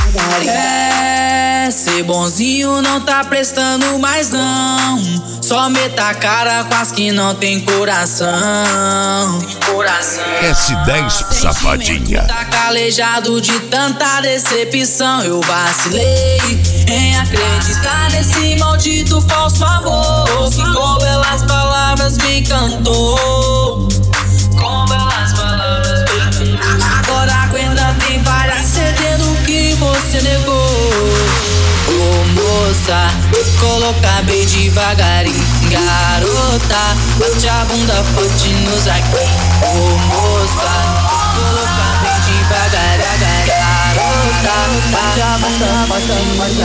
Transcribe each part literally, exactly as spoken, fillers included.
É, ser bonzinho não tá prestando mais não. Só meta a cara com as que não tem coração. Coração. S dez Safadinha. Tá calejado de tanta decepção. Eu vacilei em acreditar nesse maldito falso amor que com belas palavras me encantou. Com belas palavras me encantou. Agora aguenta, tem várias cedendo que você negou. Ô moça, coloca bem devagarinho. Garota, bate a bunda forte nos aqui. Ô moça, coloca bem devagarinho. Garota, bate a bunda forte nos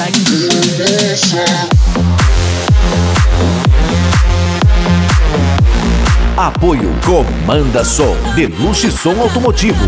aqui. Apoio Comanda Som, Deluxe Som Automotivo.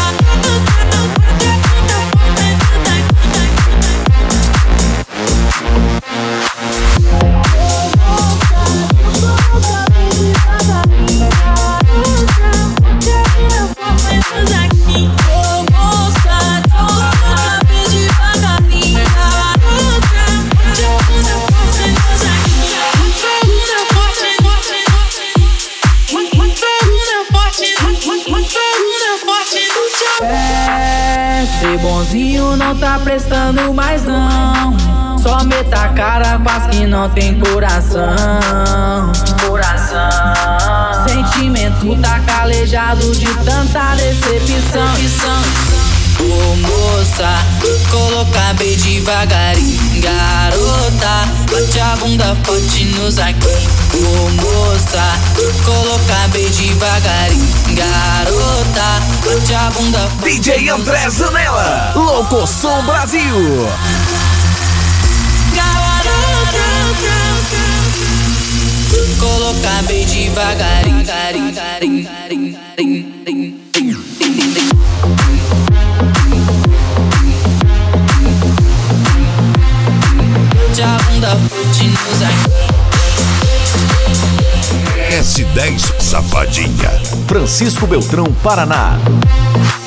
É, ser bonzinho não tá prestando mais não. Só meta a cara com as que não tem coração. Coração. Sentimento tá calejado de tanta decepção. Ô moça, coloca bem devagarinho. Garota, bate a bunda forte nos aqui. Ô moça, coloca bem devagarinho. Garota, bate a bunda forte. D J André Zanella, Louco Som Brasil. Coloca bem devagarinho. Garim, garim, garim, garim, garim. S dez Safadinha, Francisco Beltrão, Paraná.